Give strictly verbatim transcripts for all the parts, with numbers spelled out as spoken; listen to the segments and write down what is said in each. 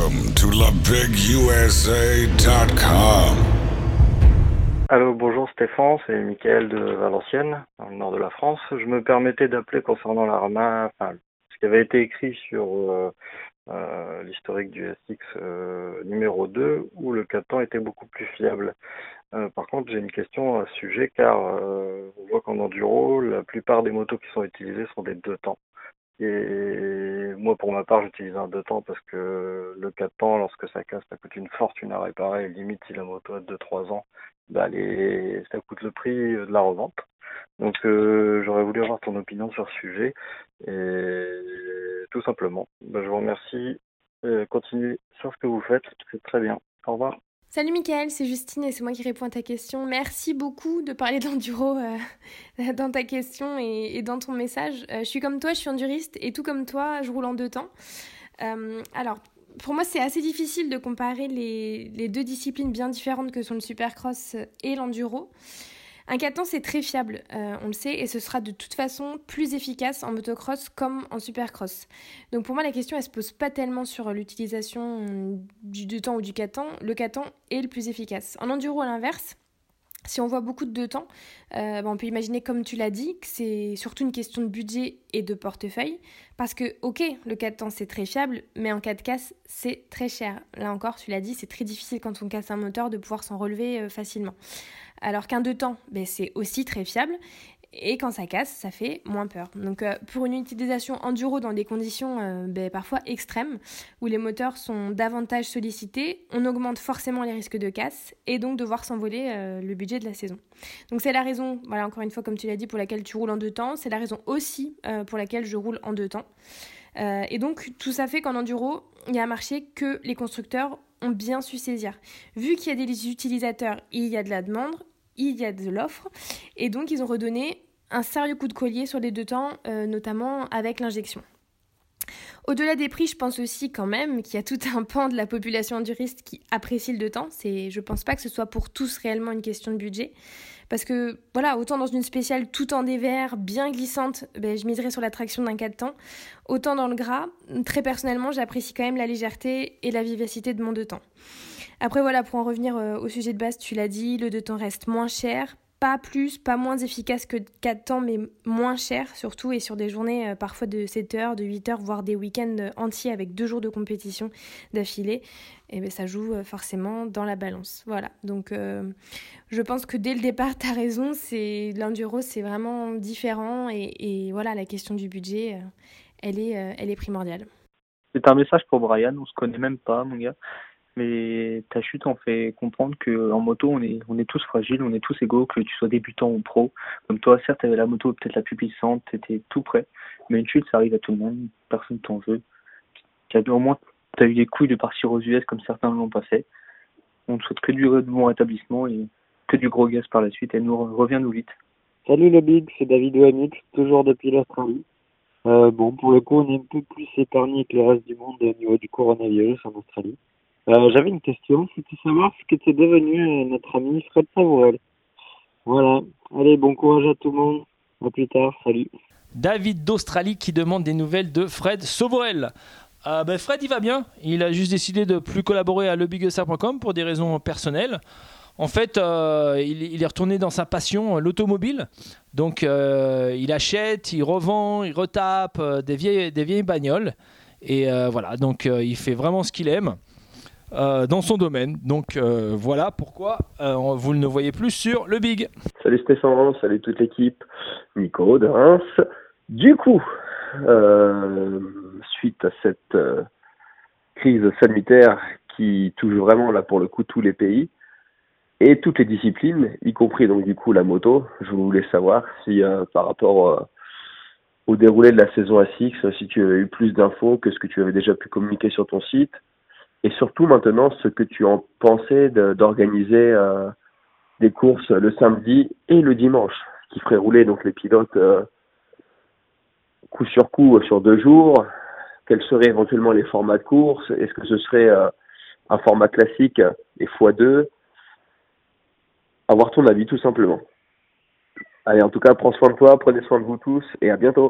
Welcome to la big u s a dot com. Allô, bonjour Stéphane, c'est Mickaël de Valenciennes, dans le nord de la France. Je me permettais d'appeler concernant l'Arma, enfin, ce qui avait été écrit sur euh, euh, l'historique du S X euh, numéro deux, où le quatre temps était beaucoup plus fiable. Euh, par contre, j'ai une question à ce sujet, car euh, on voit qu'en enduro, la plupart des motos qui sont utilisées sont des deux temps. Et moi, pour ma part, j'utilise un deux temps parce que le quatre temps, lorsque ça casse, ça coûte une fortune à réparer. Et limite, si la moto a deux trois ans, bah, les... ça coûte le prix de la revente. Donc, euh, j'aurais voulu avoir ton opinion sur ce sujet. Et tout simplement, bah, je vous remercie. Euh, continuez sur ce que vous faites, c'est très bien. Au revoir. Salut Mickaël, c'est Justine et c'est moi qui réponds à ta question. Merci beaucoup de parler d'enduro euh, dans ta question et, et dans ton message. Euh, je suis comme toi, je suis enduriste et tout comme toi, je roule en deux temps. Euh, alors, pour moi, c'est assez difficile de comparer les, les deux disciplines bien différentes que sont le supercross et l'enduro. Un quatre temps, c'est très fiable, euh, on le sait, et ce sera de toute façon plus efficace en motocross comme en supercross. Donc pour moi, la question, elle se pose pas tellement sur l'utilisation du deux temps ou du quatre temps. Le quatre temps est le plus efficace. En enduro, à l'inverse, si on voit beaucoup de deux temps, euh, bah on peut imaginer, comme tu l'as dit, que c'est surtout une question de budget et de portefeuille. Parce que, ok, le quatre temps, c'est très fiable, mais en cas de casse, c'est très cher. Là encore, tu l'as dit, c'est très difficile quand on casse un moteur de pouvoir s'en relever euh, facilement. Alors qu'un deux temps, ben, c'est aussi très fiable. Et quand ça casse, ça fait moins peur. Donc euh, pour une utilisation enduro dans des conditions euh, ben, parfois extrêmes, où les moteurs sont davantage sollicités, on augmente forcément les risques de casse et donc de voir s'envoler euh, le budget de la saison. Donc c'est la raison, voilà, encore une fois comme tu l'as dit, pour laquelle tu roules en deux temps. C'est la raison aussi euh, pour laquelle je roule en deux temps. Euh, et donc tout ça fait qu'en enduro, il y a un marché que les constructeurs ont bien su saisir. Vu qu'il y a des utilisateurs, il y a de la demande, il y a de l'offre, et donc ils ont redonné un sérieux coup de collier sur les deux temps, euh, notamment avec l'injection. Au-delà des prix, je pense aussi quand même qu'il y a tout un pan de la population enduriste qui apprécie le deux temps. C'est, je pense pas que ce soit pour tous réellement une question de budget. Parce que, voilà, autant dans une spéciale tout en dévers, bien glissante, ben, je miserais sur la traction d'un quatre temps. Autant dans le gras, très personnellement, j'apprécie quand même la légèreté et la vivacité de mon deux temps. Après, voilà, pour en revenir euh, au sujet de base, tu l'as dit, le deux temps reste moins cher. Pas plus, pas moins efficace que quatre temps, mais moins cher surtout, et sur des journées euh, parfois de sept heures, de huit heures, voire des week-ends entiers avec deux jours de compétition d'affilée, et bien ça joue euh, forcément dans la balance. Voilà, donc euh, je pense que dès le départ, tu as raison, c'est, l'enduro c'est vraiment différent, et, et voilà, la question du budget, euh, elle, est, euh, elle est primordiale. C'est un message pour Brian, on se connaît même pas, mon gars. Mais ta chute en fait comprendre qu'en moto, on est, on est tous fragiles, on est tous égaux, que tu sois débutant ou pro. Comme toi, certes, tu avais la moto peut-être la plus puissante, tu étais tout prêt. Mais une chute, ça arrive à tout le monde, personne t'en veut. Au moins, tu as eu les couilles de partir aux U S comme certains l'ont pas fait. On te souhaite que du bon rétablissement et que du gros gaz par la suite. Et nous, reviens-nous vite. Salut le Big, c'est David Oamix, toujours depuis l'Australie. Euh, bon, pour le coup, on est un peu plus épargné que le reste du monde au niveau du coronavirus en Australie. Euh, j'avais une question, c'était savoir ce qu'était devenu euh, notre ami Fred Savourel. Voilà, allez, bon courage à tout le monde, à plus tard, salut. David d'Australie qui demande des nouvelles de Fred Savourel. Euh, ben Fred, il va bien, il a juste décidé de plus collaborer à le big u s a point com pour des raisons personnelles. En fait, euh, il, il est retourné dans sa passion, l'automobile. Donc, euh, il achète, il revend, il retape euh, des, vieilles, des vieilles bagnoles. Et euh, voilà, donc euh, il fait vraiment ce qu'il aime. Euh, dans son domaine. Donc euh, voilà pourquoi euh, vous ne le voyez plus sur le Big. Salut Stéphane, salut toute l'équipe, Nico de Reims. Du coup, euh, suite à cette euh, crise sanitaire qui touche vraiment là pour le coup tous les pays et toutes les disciplines, y compris donc du coup la moto, je voulais savoir si euh, par rapport euh, au déroulé de la saison A six, si tu avais eu plus d'infos que ce que tu avais déjà pu communiquer sur ton site. Et surtout maintenant, ce que tu en pensais de, d'organiser euh, des courses le samedi et le dimanche, ce qui ferait rouler donc les pilotes euh, coup sur coup sur deux jours. Quels seraient éventuellement les formats de course? Est-ce que ce serait euh, un format classique et fois deux? Avoir ton avis tout simplement. Allez, en tout cas, prends soin de toi, prenez soin de vous tous et à bientôt.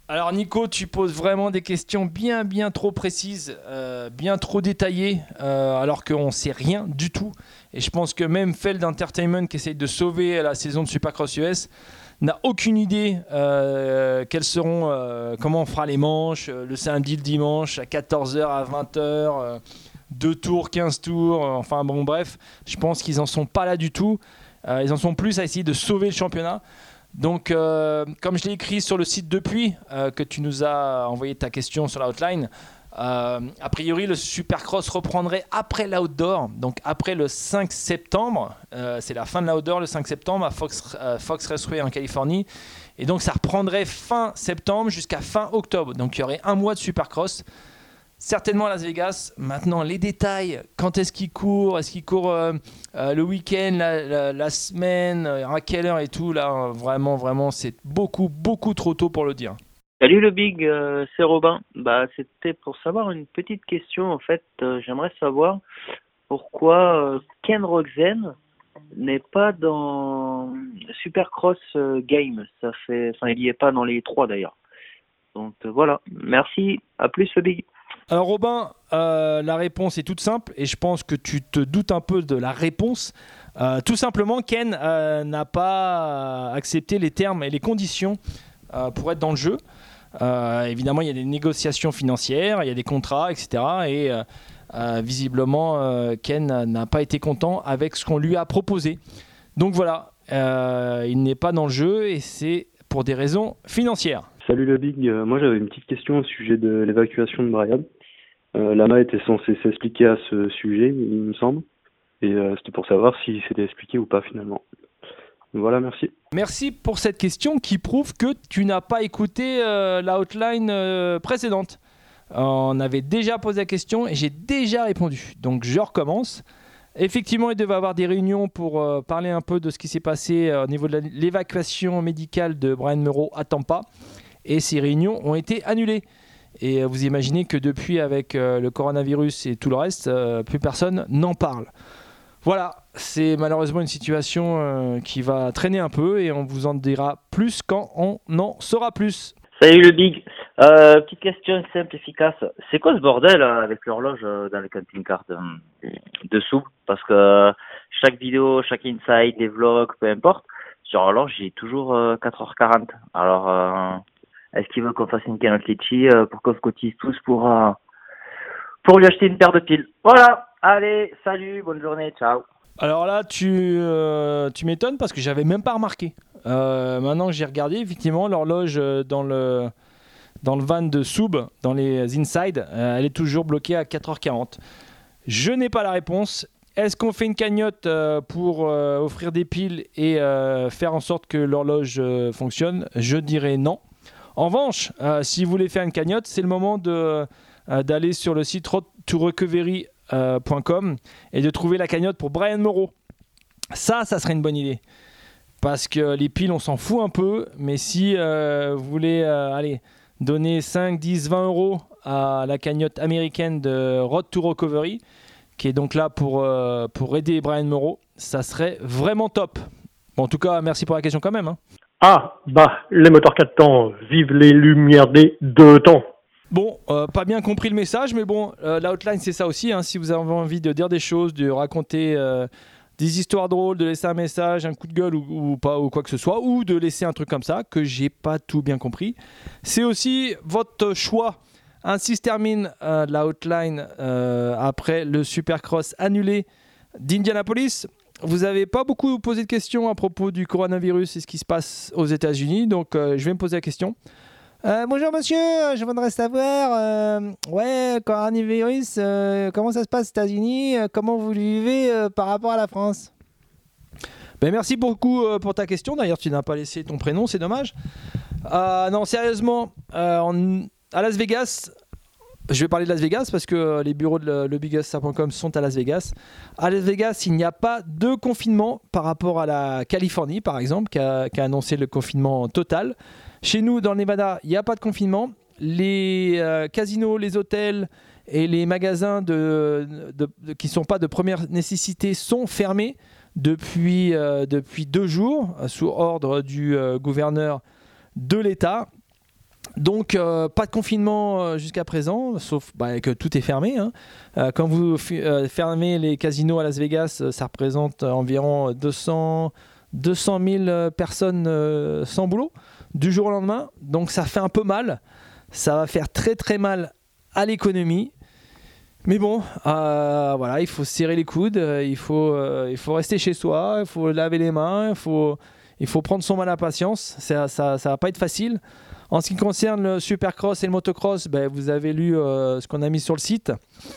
Alors Nico, tu poses vraiment des questions bien bien trop précises, euh, bien trop détaillées, euh, alors qu'on ne sait rien du tout. Et je pense que même Feld Entertainment, qui essaye de sauver la saison de Supercross U S, n'a aucune idée euh, quels seront, euh, comment on fera les manches, euh, le samedi, le dimanche, à quatorze heures, à vingt heures, euh, deux tours, quinze tours, euh, enfin bon bref, je pense qu'ils n'en sont pas là du tout. Euh, ils en sont plus à essayer de sauver le championnat. Donc, euh, comme je l'ai écrit sur le site depuis, euh, que tu nous as envoyé ta question sur la hotline, euh, a priori, le Supercross reprendrait après l'outdoor, donc après le cinq septembre. Euh, c'est la fin de l'outdoor, le cinq septembre, à Fox, euh, Fox Raceway en Californie. Et donc, ça reprendrait fin septembre jusqu'à fin octobre. Donc, il y aurait un mois de Supercross. Certainement à Las Vegas. Maintenant, les détails, quand est-ce qu'il court, est-ce qu'il court euh, euh, le week-end, la, la, la semaine, euh, à quelle heure et tout, là, euh, vraiment, vraiment, c'est beaucoup, beaucoup trop tôt pour le dire. Salut le Big, euh, c'est Robin. Bah, c'était pour savoir une petite question. En fait, euh, j'aimerais savoir pourquoi euh, Ken Roczen n'est pas dans Supercross euh, Game. Ça fait, enfin, il y est pas dans les trois d'ailleurs. Donc euh, voilà. Merci. À plus le Big. Alors Robin, euh, la réponse est toute simple et je pense que tu te doutes un peu de la réponse. Euh, tout simplement, Ken euh, n'a pas accepté les termes et les conditions euh, pour être dans le jeu. Euh, évidemment, il y a des négociations financières, il y a des contrats, et cetera. Et euh, euh, visiblement, euh, Ken n'a pas été content avec ce qu'on lui a proposé. Donc voilà, euh, il n'est pas dans le jeu et c'est pour des raisons financières. Salut le Big, euh, moi j'avais une petite question au sujet de l'évacuation de Brian. Euh, Lama était censé s'expliquer à ce sujet, il me semble, et euh, c'était pour savoir s'il s'était expliqué ou pas finalement. Voilà, merci. Merci pour cette question qui prouve que tu n'as pas écouté euh, la hotline euh, précédente. On avait déjà posé la question et j'ai déjà répondu, donc je recommence. Effectivement, il devait y avoir des réunions pour euh, parler un peu de ce qui s'est passé euh, au niveau de la, l'évacuation médicale de Brian Meuro à Tampa. Et ces réunions ont été annulées. Et vous imaginez que depuis, avec euh, le coronavirus et tout le reste, euh, plus personne n'en parle. Voilà, c'est malheureusement une situation euh, qui va traîner un peu et on vous en dira plus quand on en saura plus. Salut le Big, euh, petite question simple, efficace. C'est quoi ce bordel euh, avec l'horloge euh, dans les camping-cars de, dessous? Parce que euh, chaque vidéo, chaque insight, des vlogs, peu importe, sur l'horloge, j'ai toujours euh, quatre heures quarante. Alors... Euh, Est-ce qu'il veut qu'on fasse une cagnotte litchi euh, pour qu'on se cotise tous pour, euh, pour lui acheter une paire de piles? Voilà, allez, salut, bonne journée, ciao. Alors là, tu, euh, tu m'étonnes parce que j'avais même pas remarqué. Euh, maintenant que j'ai regardé, effectivement, l'horloge dans le, dans le van de Soub, dans les inside, euh, elle est toujours bloquée à quatre heures quarante. Je n'ai pas la réponse. Est-ce qu'on fait une cagnotte euh, pour euh, offrir des piles et euh, faire en sorte que l'horloge euh, fonctionne? Je dirais non. En revanche, euh, si vous voulez faire une cagnotte, c'est le moment de, euh, d'aller sur le site road to recovery point com et de trouver la cagnotte pour Brian Meuro. Ça, ça serait une bonne idée. Parce que les piles, on s'en fout un peu. Mais si euh, vous voulez euh, allez, donner cinq, dix, vingt euros à la cagnotte américaine de Road to Recovery, qui est donc là pour, euh, pour aider Brian Meuro, ça serait vraiment top. Bon, en tout cas, merci pour la question quand même. Hein. Ah, bah, les moteurs quatre temps, vive les lumières des deux temps. Bon, euh, pas bien compris le message, mais bon, euh, la hotline, c'est ça aussi. Hein, si vous avez envie de dire des choses, de raconter euh, des histoires drôles, de laisser un message, un coup de gueule ou, ou pas, ou quoi que ce soit, ou de laisser un truc comme ça, que j'ai pas tout bien compris, c'est aussi votre choix. Ainsi se termine euh, la hotline euh, après le Supercross annulé d'Indianapolis. Vous n'avez pas beaucoup posé de questions à propos du coronavirus et ce qui se passe aux États-Unis, donc euh, je vais me poser la question. Euh, bonjour monsieur, je voudrais savoir, euh, ouais, coronavirus, euh, comment ça se passe aux États-Unis, euh, comment vous le vivez euh, par rapport à la France? Ben, merci beaucoup euh, pour ta question. D'ailleurs, tu n'as pas laissé ton prénom, c'est dommage. Euh, non, sérieusement, euh, en, à Las Vegas. Je vais parler de Las Vegas parce que les bureaux de le big s point com sont à Las Vegas. À Las Vegas, il n'y a pas de confinement par rapport à la Californie, par exemple, qui a, qui a annoncé le confinement total. Chez nous, dans le Nevada, il n'y a pas de confinement. Les euh, casinos, les hôtels et les magasins de, de, de, qui ne sont pas de première nécessité sont fermés depuis, euh, depuis deux jours, sous ordre du euh, gouverneur de l'État. Donc, euh, pas de confinement euh, jusqu'à présent, sauf bah, que tout est fermé. Hein. Euh, quand vous f- euh, fermez les casinos à Las Vegas, euh, ça représente euh, environ deux cents mille euh, personnes euh, sans boulot du jour au lendemain. Donc, ça fait un peu mal. Ça va faire très très mal à l'économie. Mais bon, euh, voilà, il faut se serrer les coudes, euh, il, faut, euh, il faut rester chez soi, il faut laver les mains, il faut, il faut prendre son mal à patience. Ça, ça, ça va pas être facile. En ce qui concerne le supercross et le motocross, ben, vous avez lu euh, ce qu'on a mis sur le site.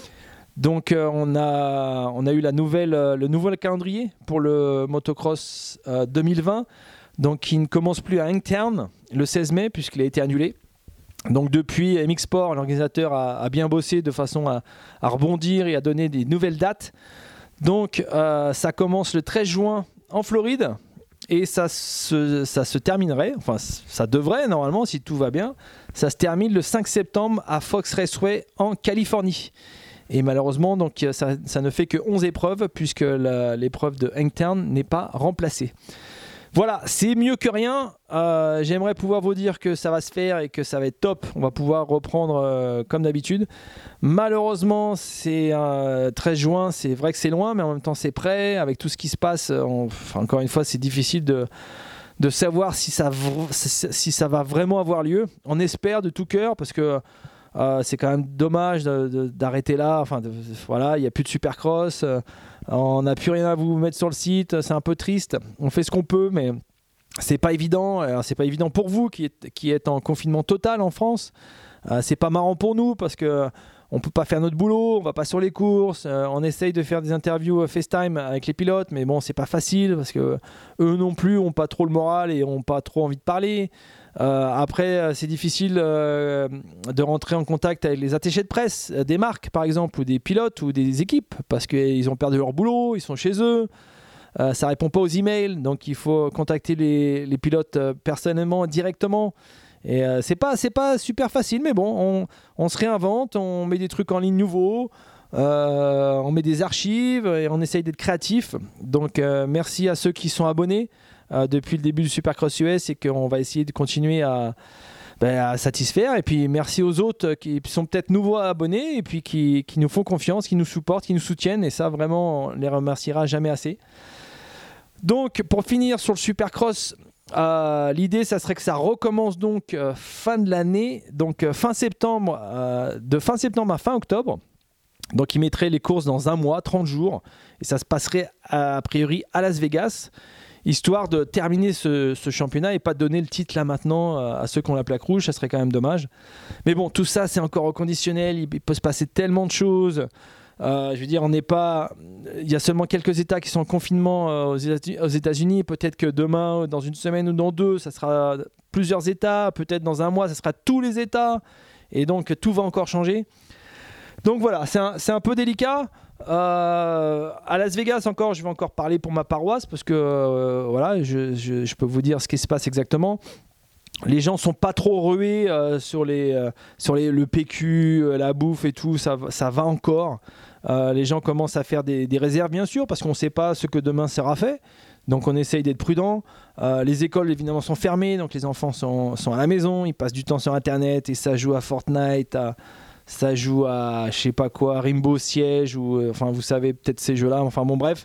Donc euh, on, a, on a eu la nouvelle, euh, le nouveau calendrier pour le motocross euh, deux mille vingt, donc qui ne commence plus à Hangtown le seize mai puisqu'il a été annulé. Donc depuis, M X Sport, l'organisateur, a, a bien bossé de façon à, à rebondir et à donner des nouvelles dates. Donc euh, ça commence le treize juin en Floride. Et ça se, ça se terminerait, enfin ça devrait normalement si tout va bien, ça se termine le cinq septembre à Fox Raceway en Californie. Et malheureusement, donc, ça, ça ne fait que onze épreuves puisque la, l'épreuve de Hangtown n'est pas remplacée. Voilà, c'est mieux que rien. Euh, j'aimerais pouvoir vous dire que ça va se faire et que ça va être top. On va pouvoir reprendre euh, comme d'habitude. Malheureusement, c'est euh, treize juin, c'est vrai que c'est loin, mais en même temps c'est prêt. Avec tout ce qui se passe, on, enfin, encore une fois, c'est difficile de, de savoir si ça, si ça va vraiment avoir lieu. On espère de tout cœur parce que euh, c'est quand même dommage de, de, d'arrêter là. Enfin, de, voilà, il n'y a plus de supercross. Euh, on n'a plus rien à vous mettre sur le site. C'est un peu triste. On fait ce qu'on peut, mais c'est pas évident. Alors, c'est pas évident pour vous qui êtes, qui êtes en confinement total en France. Euh, c'est pas marrant pour nous parce que on peut pas faire notre boulot, on va pas sur les courses, euh, on essaye de faire des interviews FaceTime avec les pilotes, mais bon, c'est pas facile parce que eux non plus ont pas trop le moral et ont pas trop envie de parler. Euh, après, c'est difficile euh, de rentrer en contact avec les attachés de presse euh, des marques, par exemple, ou des pilotes ou des équipes, parce qu'ils ont perdu leur boulot, ils sont chez eux. Euh, ça répond pas aux emails, donc il faut contacter les, les pilotes euh, personnellement, directement. Et euh, c'est pas, c'est pas super facile, mais bon, on, on se réinvente, on met des trucs en ligne nouveaux, euh, on met des archives et on essaye d'être créatif. Donc euh, merci à ceux qui sont abonnés euh, depuis le début du Supercross U S et qu'on va essayer de continuer à, ben, à satisfaire. Et puis merci aux autres qui sont peut-être nouveaux abonnés et puis qui, qui nous font confiance, qui nous supportent, qui nous soutiennent. Et ça, vraiment, on les remerciera jamais assez. Donc pour finir sur le Supercross, Euh, l'idée, ça serait que ça recommence donc euh, fin de l'année, donc euh, fin septembre, euh, de fin septembre à fin octobre. Donc, ils mettraient les courses dans un mois, trente jours, et ça se passerait a, a priori à Las Vegas, histoire de terminer ce, ce championnat et pas de donner le titre là maintenant euh, à ceux qui ont la plaque rouge, ça serait quand même dommage. Mais bon, tout ça, c'est encore au conditionnel, il, il peut se passer tellement de choses. Euh, je veux dire, on n'est pas. Il y a seulement quelques États qui sont en confinement euh, aux États-Unis. Peut-être que demain, dans une semaine ou dans deux, ça sera plusieurs États. Peut-être dans un mois, ça sera tous les États. Et donc, tout va encore changer. Donc voilà, c'est un, c'est un peu délicat. Euh, à Las Vegas, encore, je vais encore parler pour ma paroisse parce que euh, voilà, je, je, je peux vous dire ce qui se passe exactement. Les gens sont pas trop rués euh, sur, les, euh, sur les, le P Q, euh, la bouffe et tout, ça, ça va encore. Euh, les gens commencent à faire des, des réserves, bien sûr, parce qu'on ne sait pas ce que demain sera fait. Donc on essaye d'être prudent. Euh, les écoles, évidemment, sont fermées, donc les enfants sont, sont à la maison, ils passent du temps sur Internet et ça joue à Fortnite, à, ça joue à, je sais pas quoi, Rainbow Siege, ou, euh, enfin, vous savez peut-être ces jeux-là, enfin bon, bref.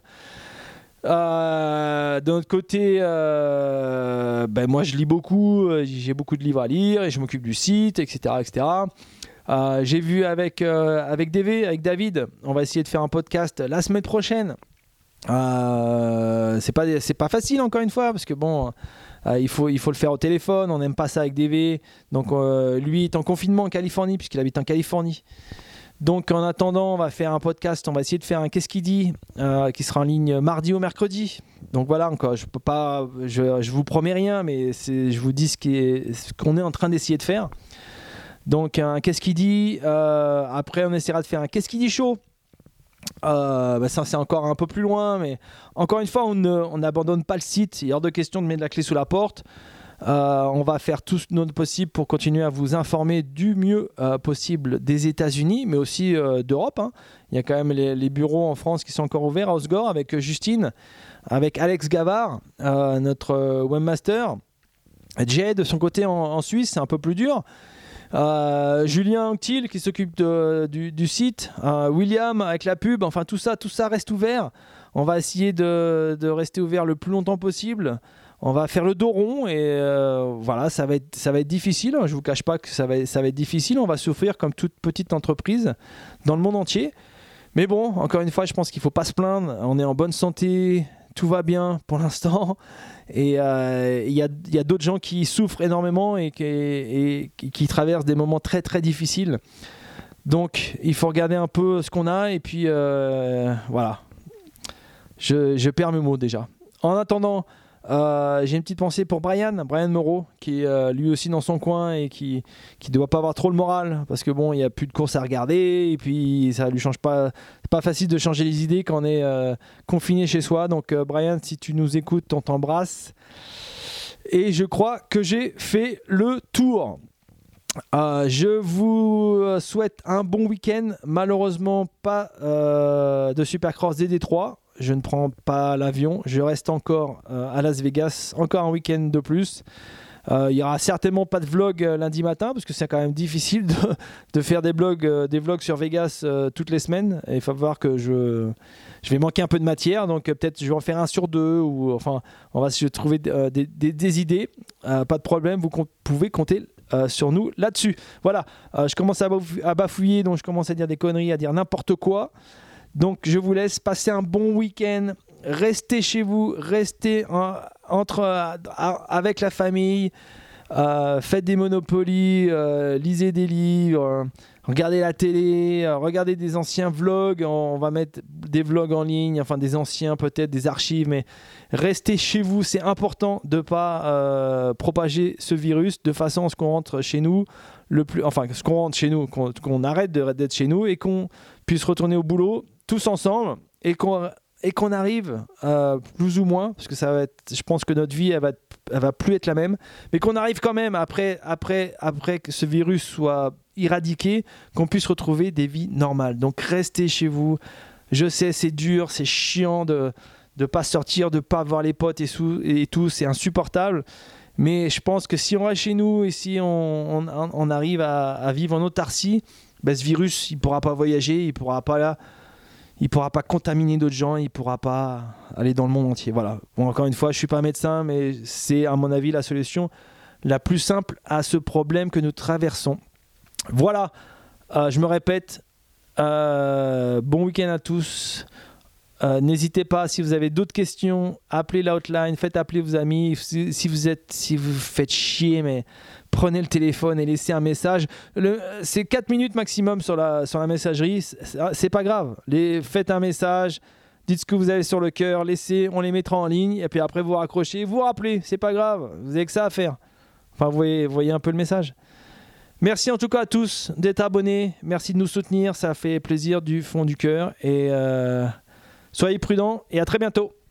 Euh, d'un autre côté, euh, ben moi je lis beaucoup, j'ai beaucoup de livres à lire et je m'occupe du site, et cetera, et cetera. Euh, j'ai vu avec euh, avec D V, avec David, on va essayer de faire un podcast la semaine prochaine. Euh, c'est pas c'est pas facile encore une fois parce que bon, euh, il faut il faut le faire au téléphone. On n'aime pas ça avec D V. Donc euh, lui est en confinement en Californie puisqu'il habite en Californie. Donc en attendant, on va faire un podcast, on va essayer de faire un Qu'est-ce qu'il dit euh, qui sera en ligne mardi ou mercredi. Donc voilà, encore, je peux pas, je, je vous promets rien, mais c'est, je vous dis ce, qui est, ce qu'on est en train d'essayer de faire. Donc un Qu'est-ce qu'il dit, euh, après on essaiera de faire un Qu'est-ce qu'il dit show. Euh, bah ça c'est encore un peu plus loin, mais encore une fois, on n'abandonne on pas le site, il est hors de question de mettre la clé sous la porte. Euh, on va faire tout notre possible pour continuer à vous informer du mieux euh, possible des États-Unis, mais aussi euh, d'Europe. Hein. Il y a quand même les, les bureaux en France qui sont encore ouverts à Osgore avec Justine, avec Alex Gavard, euh, notre euh, webmaster. Jay, de son côté en, en Suisse, c'est un peu plus dur. Euh, Julien Anctil qui s'occupe de, du, du site, euh, William avec la pub, enfin tout ça, tout ça reste ouvert. On va essayer de, de rester ouvert le plus longtemps possible. On va faire le dos rond et euh, voilà, ça va être, ça va être difficile. Je ne vous cache pas que ça va, ça va être difficile. On va souffrir comme toute petite entreprise dans le monde entier. Mais bon, encore une fois, je pense qu'il ne faut pas se plaindre. On est en bonne santé, tout va bien pour l'instant. Et il euh, y a, y a d'autres gens qui souffrent énormément et qui, et, et qui traversent des moments très très difficiles. Donc il faut regarder un peu ce qu'on a et puis euh, voilà. Je, je perds mes mots déjà. En attendant, euh, j'ai une petite pensée pour Brian, Brian Moreau, qui est euh, lui aussi dans son coin et qui qui doit pas avoir trop le moral parce que bon, il y a plus de courses à regarder et puis ça lui change pas. C'est pas facile de changer les idées quand on est euh, confiné chez soi. Donc euh, Brian, si tu nous écoutes, on t'embrasse. Et je crois que j'ai fait le tour. Euh, je vous souhaite un bon week-end. Malheureusement, pas euh, de Supercross des Détroits. Je ne prends pas l'avion. Je reste encore euh, à Las Vegas. Encore un week-end de plus. Euh, il n'y aura certainement pas de vlog euh, lundi matin parce que c'est quand même difficile de, de faire des, blogs, euh, des vlogs sur Vegas euh, toutes les semaines. Et il faut voir que je, je vais manquer un peu de matière. Donc euh, peut-être je vais en faire un sur deux. Ou, enfin, on va se trouver euh, des, des, des idées. Euh, pas de problème. Vous com- pouvez compter Euh, sur nous là-dessus. Voilà, euh, je commence à, bafou- à bafouiller, donc je commence à dire des conneries, à dire n'importe quoi. Donc je vous laisse passer un bon week-end. Restez chez vous, restez en, entre, euh, avec la famille, euh, faites des Monopoly, euh, lisez des livres, euh, regardez la télé, euh, regardez des anciens vlogs. On va mettre des vlogs en ligne, enfin des anciens peut-être, des archives, mais restez chez vous, c'est important de ne pas euh, propager ce virus de façon à ce qu'on rentre chez nous, le plus, enfin ce qu'on rentre chez nous, qu'on, qu'on arrête de, d'être chez nous et qu'on puisse retourner au boulot tous ensemble et qu'on, et qu'on arrive euh, plus ou moins, parce que ça va être, je pense que notre vie elle va, elle va plus être la même, mais qu'on arrive quand même après, après, après que ce virus soit éradiqué, qu'on puisse retrouver des vies normales. Donc restez chez vous. Je sais, c'est dur, c'est chiant de de pas sortir, de pas voir les potes et, sous, et tout, c'est insupportable. Mais je pense que si on reste chez nous et si on, on, on arrive à, à vivre en autarcie, ben ce virus, il pourra pas voyager, il pourra pas là, il pourra pas contaminer d'autres gens, il pourra pas aller dans le monde entier. Voilà. Bon, encore une fois, je suis pas médecin, mais c'est à mon avis la solution la plus simple à ce problème que nous traversons. Voilà. Euh, je me répète. Euh, bon week-end à tous. Euh, n'hésitez pas, si vous avez d'autres questions, appelez l'outline, faites appeler vos amis. Si, si vous êtes, si vous faites chier, mais prenez le téléphone et laissez un message. Le, c'est quatre minutes maximum sur la, sur la messagerie, c'est, c'est pas grave. Les, faites un message, dites ce que vous avez sur le cœur, laissez, on les mettra en ligne, et puis après vous raccrochez, vous rappelez, c'est pas grave, vous avez que ça à faire. Enfin, vous voyez, vous voyez un peu le message. Merci en tout cas à tous d'être abonnés, merci de nous soutenir, ça fait plaisir du fond du cœur, et... Euh, soyez prudents et à très bientôt.